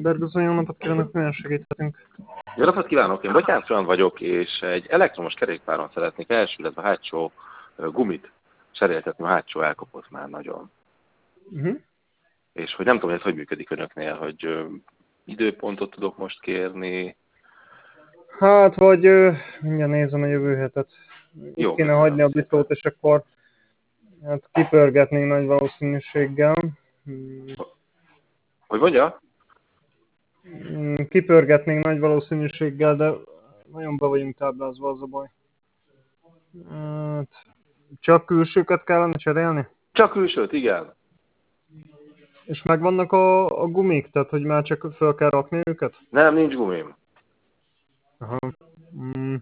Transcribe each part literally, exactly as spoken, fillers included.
Bergőzön, jó napot kívánok, milyen segíthetünk? Jó napot kívánok, én Bottyán Frant vagyok, és egy elektromos kerékpáron szeretnék első, illetve a hátsó ö, gumit cseréltetni, a hátsó elkopott már nagyon. Uh-huh. És hogy nem tudom, hogy ez hogy működik önöknél, hogy ö, időpontot tudok most kérni. Hát, vagy ö, mindjárt nézem a jövő hetet. Itt Jó, kéne köszönöm hagyni a szépen. bitót, és akkor hát kipörgetnénk nagy valószínűséggel. Hmm, Hogy mondja? hmm, Kipörgetnénk nagy valószínűséggel, de nagyon be vagyunk táblázva, az a baj. Hát, csak külsőket kellene cserélni? Csak külsőt, igen. És megvannak a, a gumik, tehát hogy már csak fel kell rakni őket? Nem, nincs gumim. Aha. Mm.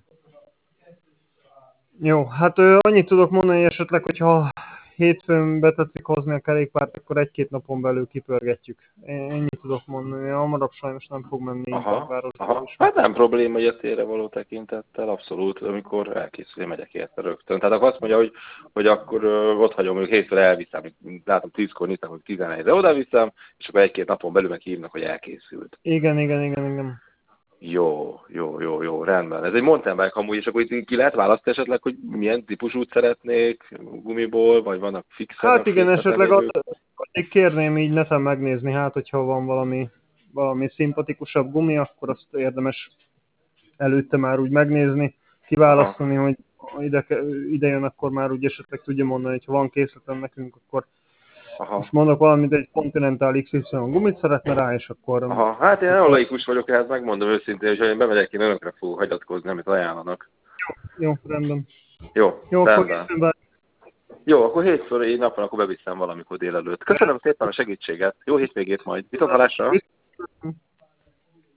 Jó, hát ö, annyit tudok mondani, hogy esetleg, hogyha hétfőn betetszik hozni a kerékpárt, akkor egy-két napon belül kipörgetjük. Én ennyit tudok mondani, hamarabb sajnos nem fog menni így a Aha, városba aha. is. Hát nem probléma ilyetére való tekintettel, abszolút, amikor elkészül, én megyek érte rögtön. Tehát akkor azt mondja, hogy, hogy akkor ö, ott hagyom, mondjuk hétfőre elviszem, látom tízkor nyitom, hogy tizenegyre oda viszem, és akkor egy-két napon belül meg hívnak, hogy elkészült. Igen, igen, igen, igen. Jó, jó, jó, jó, rendben. Ez egy mountain bike amúgy, és akkor itt ki lehet választani esetleg, hogy milyen típusút szeretnék gumiból, vagy vannak fixen a Hát igen, készleten esetleg azt lévők? azt kérném így neten megnézni, hát hogyha van valami, valami szimpatikusabb gumi, akkor azt érdemes előtte már úgy megnézni, Aha, kiválasztani, hogy ha ide, ide jön, akkor már úgy esetleg tudja mondani, hogy ha van készletem nekünk, akkor aha, most mondok valamit, egy Continental iksz ipszilon gumit szeretne rá, és akkor... aha. Hát én nagyon akkor laikus vagyok, ehhez megmondom őszintén, hogy ha én bemegyek, én önökre fogok hagyatkozni, amit ajánlanak. jó, rendben. Jó, Jó, akkor rendben. hétfőn Jó, akkor hétfőre így napon, akkor beviszem valamikor délelőtt. Köszönöm szépen a segítséget, jó hétvégét majd, viszontlátásra! bár...